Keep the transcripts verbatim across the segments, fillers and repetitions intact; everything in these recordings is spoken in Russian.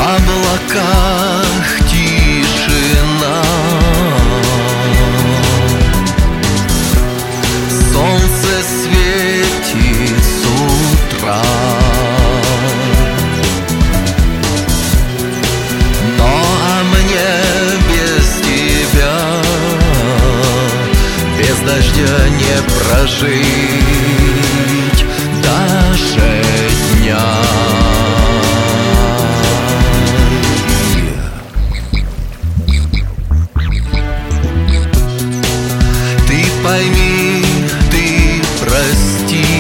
облаках тишина, солнце светит с утра, но а мне без тебя, без дождя не прожить даже дня. Пойми, ты прости,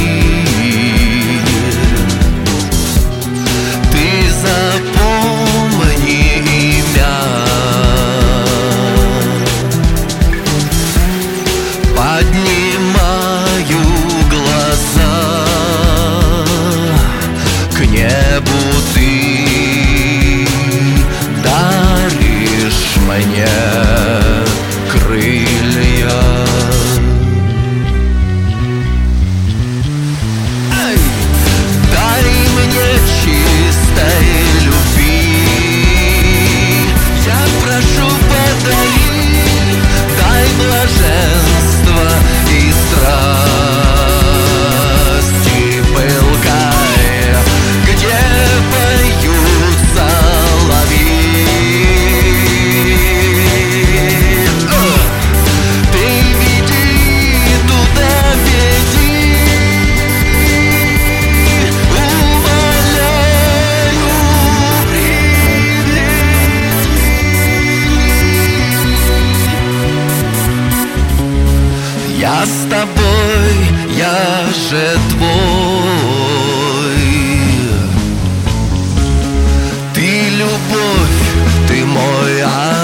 ты запомни имя, поднимаю глаза к небу, ты даришь мне крылья. Чистой любви я прошу, подари, дай блаженство и страсти пылкая, где поют соловьи. Ты веди туда, веди. Я с тобой, я же твой. Ты любовь, ты мой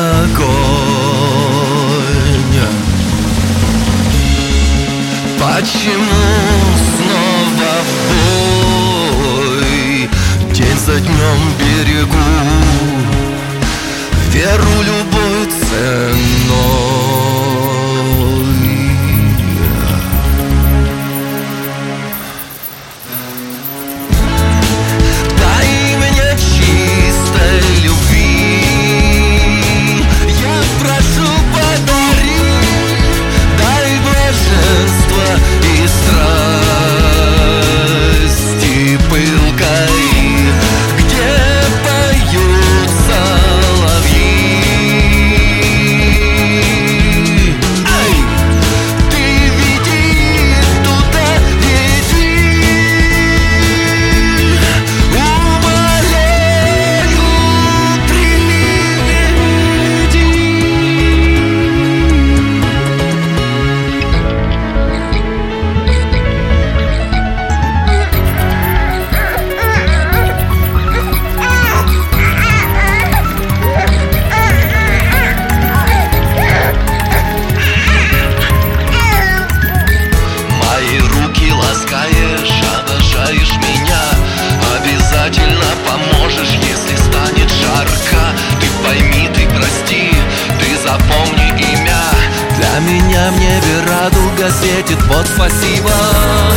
огонь. Почему снова в бой? День за днем берегу веру, любовь ценной. Поможешь, если станет жарко. Ты пойми, ты прости, ты запомни имя. Для меня в небе радуга светит, вот спасибо.